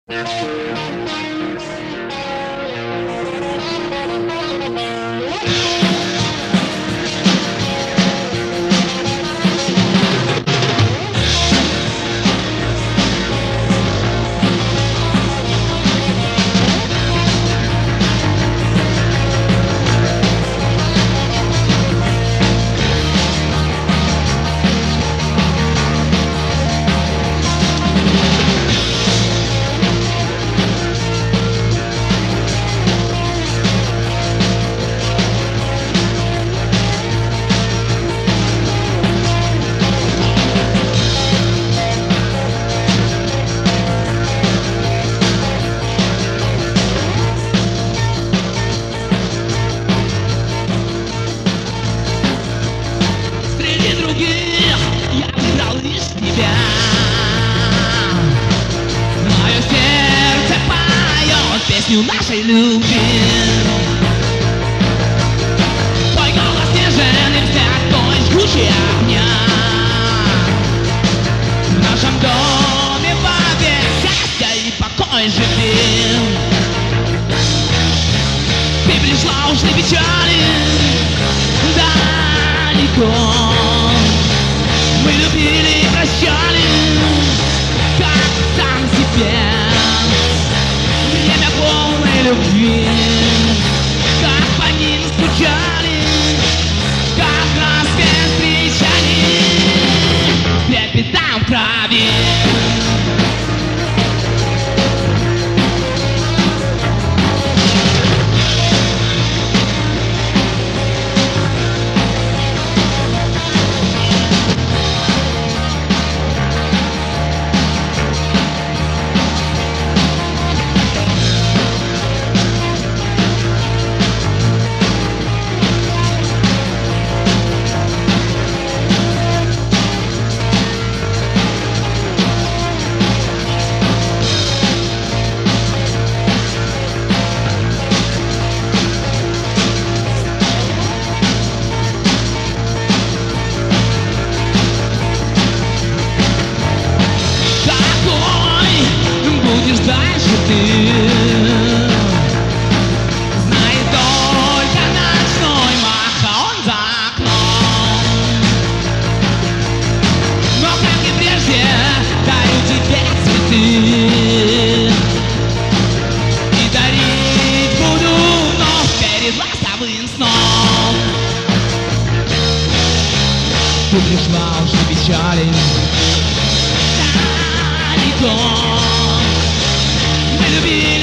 Я выбрал лишь тебя. Мое сердце поет песню нашей любви. Твой голос нежен и взгляд твой жгучий огня. В нашем доме вовек счастье и покой живи. Ты пришла, ушли печали далеко. Мы любили и прощали, как сам себе. Время полной любви, как по ним скучали, как рассвет встречали, трепетал в крови. Будешь дальше ты, знай только ночной махон за окном. Но как и прежде дарю тебе цветы, и дарить буду вновь перед ласковым сном. Ты пришла уже печали далеко. Be